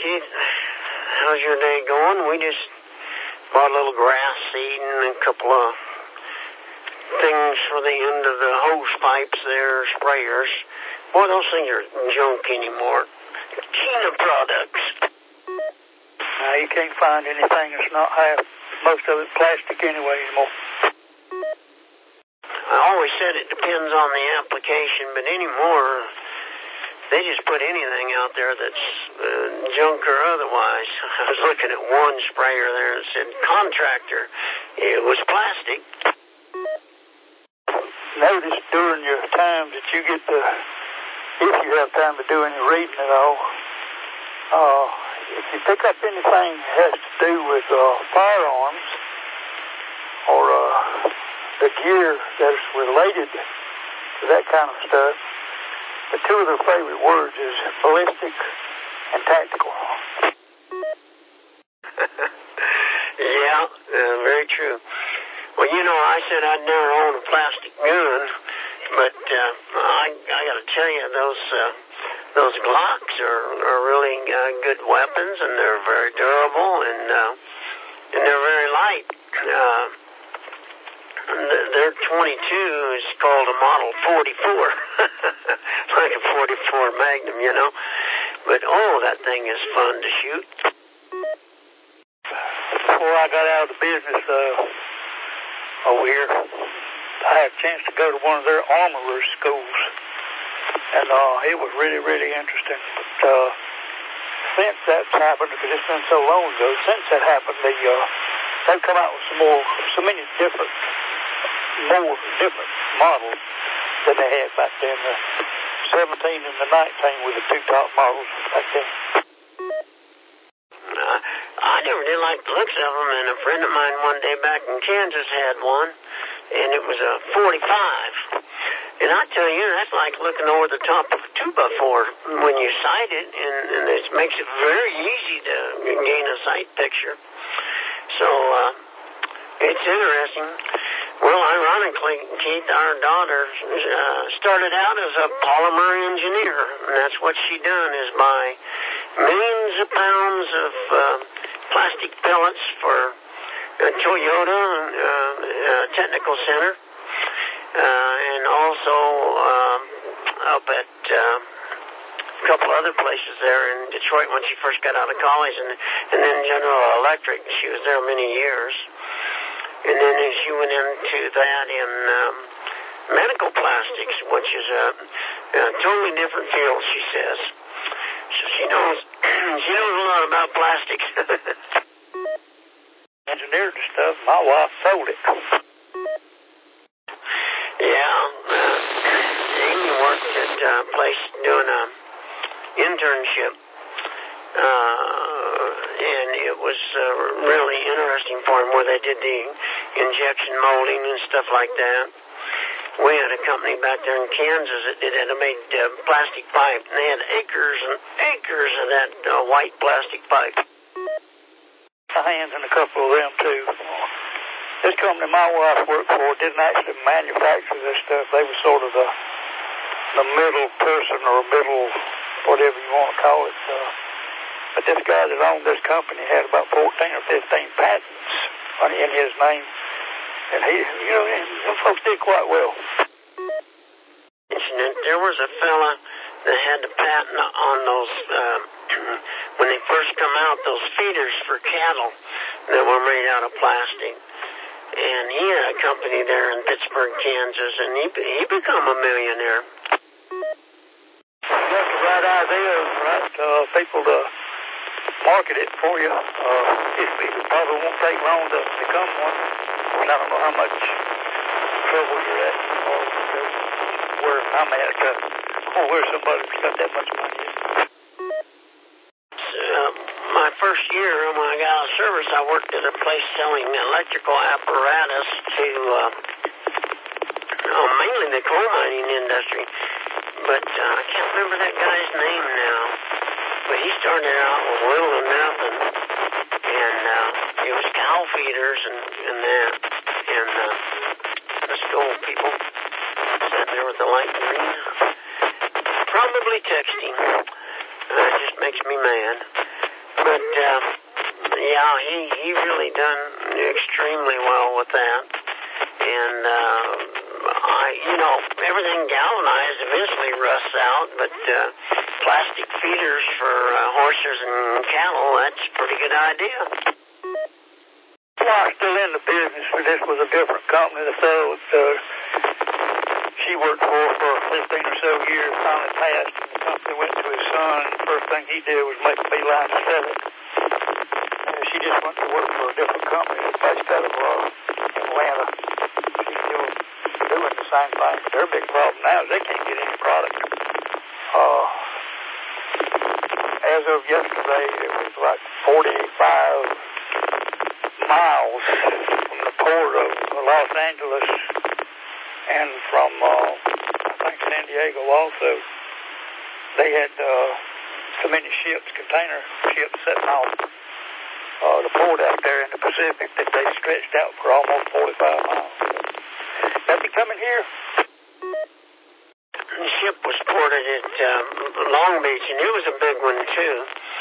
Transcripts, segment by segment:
Keith. How's your day going? We just bought a little grass seed and a couple of things for the end of the hose pipes there, sprayers. Boy, those things are junk anymore. Kina products. Now, you can't find anything that's not half, most of it plastic anyway anymore. I always said it depends on the application, but anymore, they just put anything out there that's junk or otherwise. I was looking at one sprayer there that said contractor. It was plastic. Notice during your time that you get to, if you have time to do any reading at all, if you pick up anything that has to do with firearms or the gear that's related to that kind of stuff, the two of their favorite words is ballistic and tactical. Yeah, very true. Well, I said I'd never own a plastic gun, but I got to tell you, those Glocks are really good weapons, and they're very durable, and they're very light. Their 22 is called a Model 44, like a 44 Magnum, But, that thing is fun to shoot. Before I got out of the business over here, I had a chance to go to one of their armorers schools, and it was really, really interesting. But since that's happened, because it's been so long ago, since that happened, they've come out with so many different models than they had back then. The 17 and the 19 were the two top models back then. I never did like the looks of them, and a friend of mine one day back in Kansas had one, and it was a 45. And I tell you, that's like looking over the top of a 2x4 when you sight it, and it makes it very easy to gain a sight picture. So, it's interesting. Well, ironically, Keith, our daughter started out as a polymer engineer, and that's what she done, is buy millions of pounds of plastic pellets for Toyota Technical Center, and also up at a couple other places there in Detroit when she first got out of college, and then General Electric. She was there many years. And then she went into that in medical plastics, which is a totally different field, she says. So she knows a lot about plastics. Engineered the stuff. My wife sold it. Yeah. Amy worked at a place doing a internship. And it was really interesting for them where they did the injection molding and stuff like that. We had a company back there in Kansas that did it. It made plastic pipe, and they had acres and acres of that white plastic pipe. My hands in a couple of them, too. This company my wife worked for didn't actually manufacture this stuff. They were sort of the middle person or middle, whatever you want to call it. But this guy that owned this company had about 14 or 15 patents in his name. And he, them folks did quite well. There was a fella that had the patent on those, when they first come out, those feeders for cattle that were made out of plastic. And he had a company there in Pittsburgh, Kansas, and he became a millionaire. That's the right idea, right? People to market it for you. It probably won't take long to become one. I don't know how much trouble you're at where I'm at, or where somebody's got that much money. My first year when I got out of service, I worked at a place selling electrical apparatus to mainly the coal mining industry. But I can't remember that guy's name now. But he started out with little or nothing, and it was cow feeders and that, and the stove people sitting there with the light green, probably texting. It just makes me mad. But, yeah, he really done extremely well with that. And, everything galvanized eventually rusts out, but plastic feeders for horses and cattle, that's a pretty good idea. Well, I'm still in the business, but this was a different company. The fellow she worked for 15 or so years finally passed, and the company went to his son, and the first thing he did was make a beeline to sell it. And she just went to work for a different company based out of Atlanta. She's still doing the same thing. Their big problem now is they can't get any product. As of yesterday, it was like 45 miles from the port of Los Angeles and from, I think, San Diego also. They had so many container ships sitting off the port out there in the Pacific that they stretched out for almost 45 miles. Nothing coming here? The ship was ported at Long Beach, and it was a big one, too,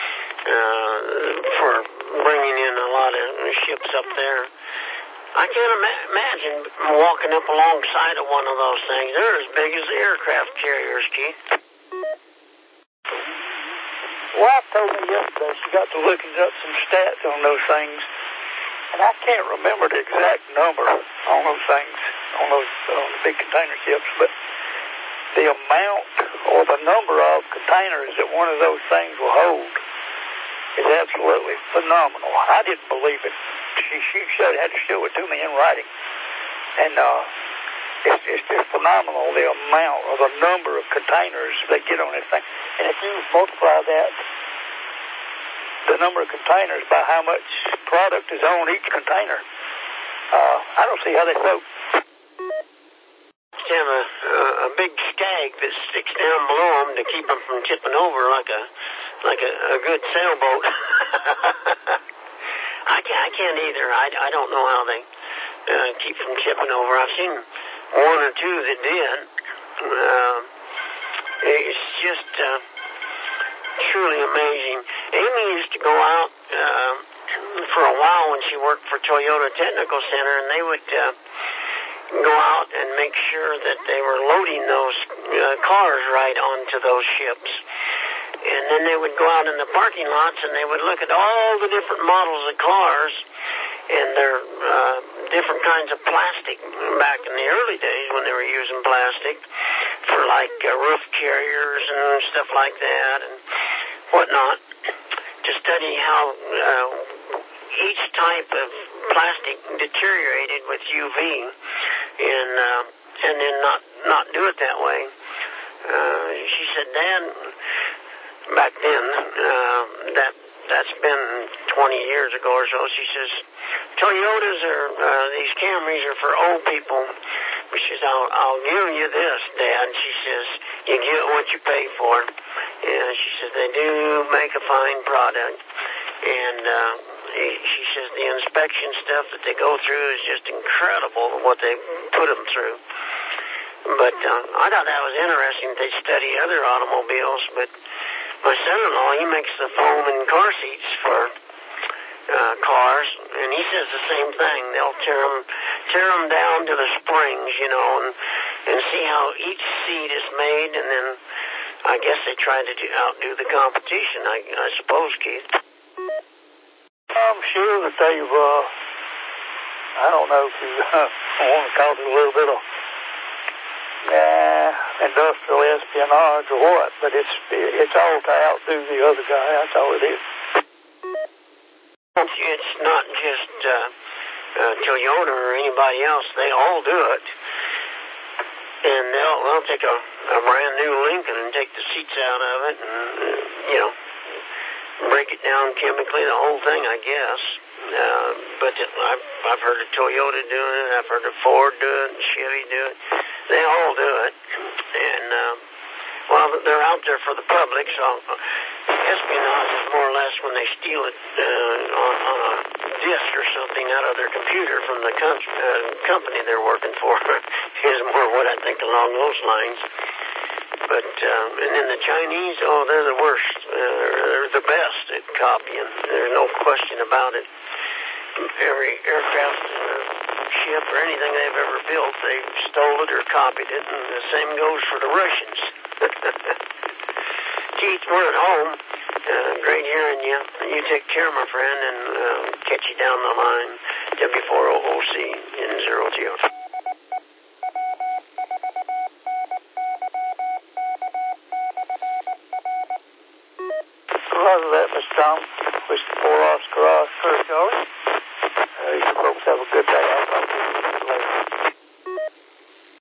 for bringing in a lot of ships up there. I can't imagine walking up alongside of one of those things. They're as big as the aircraft carriers, Keith. Wife told me yesterday she got to looking up some stats on those things, and I can't remember the exact number on those things, on those big container ships, but the amount or the number of containers that one of those things will hold is absolutely phenomenal. I didn't believe it. She had to show it to me in writing. And it's just phenomenal, the amount or the number of containers they get on this thing. And if you multiply that, the number of containers by how much product is on each container, I don't see how they float. Have a big stag that sticks down below them to keep them from tipping over like a good sailboat. I can't either. I don't know how they keep from tipping over. I've seen one or two that did. It's just truly amazing. Amy used to go out for a while when she worked for Toyota Technical Center, and they would go out and make sure that they were loading those cars right onto those ships. And then they would go out in the parking lots and they would look at all the different models of cars and their different kinds of plastic back in the early days when they were using plastic for like roof carriers and stuff like that and whatnot, to study how each type of plastic deteriorated with UV and then not do it that way. She said, Dad, back then, that's been 20 years ago or so, she says, Toyotas these Camrys are for old people. She says, I'll give you this, Dad. She says, you get what you pay for. And she says, they do make a fine product. And she says the inspection stuff that they go through is just incredible what they put them through. But I thought that was interesting that they study other automobiles. But my son-in-law, he makes the foam and car seats for cars, and he says the same thing. They'll tear them down to the springs, and see how each seat is made, and then I guess they try to outdo the competition, I suppose, Keith. I'm sure that they've, I don't know if you want to call it a little bit of industrial espionage or what, but it's all to outdo the other guy. That's all it is. It's not just Toyota or anybody else. They all do it. And they'll take a brand new Lincoln and take the seats out of it and, break it down chemically, the whole thing, I guess. But I've heard of Toyota doing it. I've heard of Ford do it and Chevy do it. They all do it. And, they're out there for the public, so espionage is more or less when they steal it on a disk or something out of their computer from the company they're working for. Is more what I think along those lines. But, and then the Chinese, they're the worst. They're the best at copying. There's no question about it. Every aircraft, ship, or anything they've ever built, they've stole it or copied it, and the same goes for the Russians. Keith, we're at home. Great hearing you. You take care, my friend, and catch you down the line. W4OOC in 0TO. Roger that, Mr. Tom. Mr. 4 Oscar Oscar, Charlie.